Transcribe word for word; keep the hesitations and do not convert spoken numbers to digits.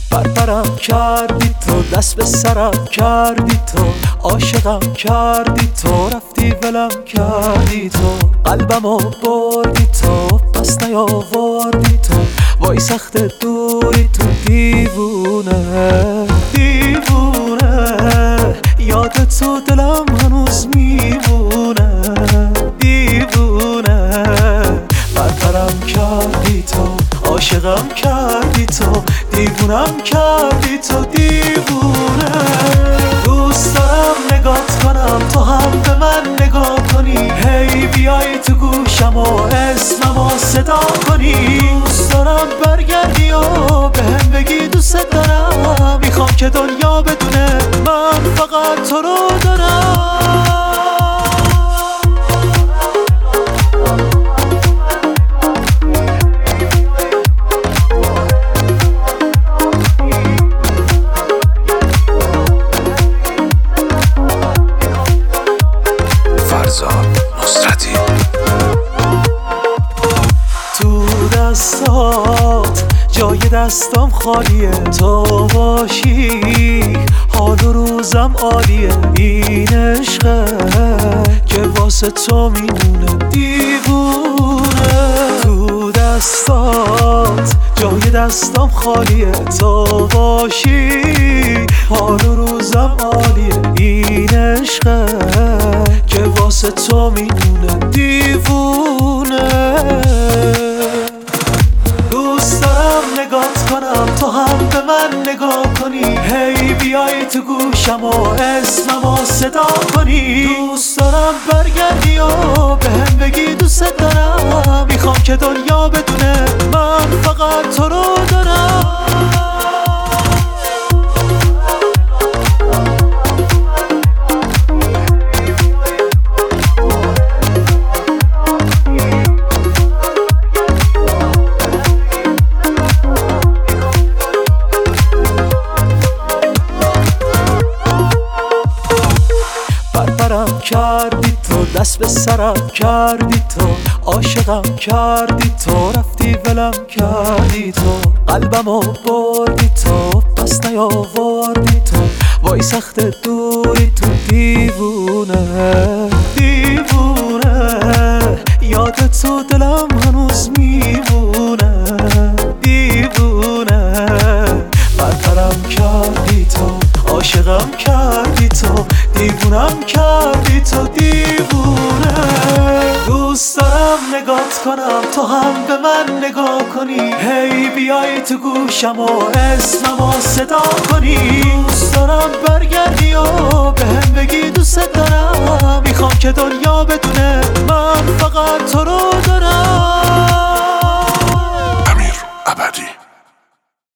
برپرم کردی تو، دست به سرم کردی تو، عاشقم کردی تو، رفتی ولم کردی تو، قلبمو بردی تو، پس نیاوردی تو، وای سخت دوری تو دیوونه دیوونه، یاد تو دلم هنوز میمونه دیوونه، برپرم کردی تو، عاشقم کردی تو، دیوونم کردی تو دیوونه. دوست دارم نگات کنم تو هم به من نگاه کنی، هی بیای تو گوشم و اسممو صدا کنی. دوست دارم برگردی و به هم بگی دوست دارم، میخوام که دنیا بدونه من فقط تو رو دارم. تو دستات جای دستم خالیه، تو باشی حال و روزم عالیه. این عشقه که واسه تو میمونه دیوونه. تو دستات جای دستم خالیه، تو باشی حال و روزم عالیه. این عشقه که واسه تو میمونه دیوونه. دوست دارم نگات کنم تو هم به من نگاه کنی، هی بیای تو گوشم و اسممو صدا کنی. دوست دارم برگردی و به هم بگی دوست دارم، میخوام که دنیا بدونه من فقط تو رو دارم. برپرم کردی تو، دست به سرم کردی تو، عاشقم کردی تو، رفتی ولم کردی تو، قلبمو بردی تو، پس نیاوردی تو، وای سخت دوری تو دیوونه دیوونه، یاد تو دلم هنوز میمونه دیوونه. برپرم کردی تو، عاشقم کردی تو، دیوونم کردی تو دیوونه. دوست دارم نگات کنم تو هم به من نگاه کنی، هی بیای تو گوشم و اسممو صدا کنی. دوست دارم برگردی و به هم بگی دوست دارم، میخوام که دنیا بدونه من فقط تو رو دارم.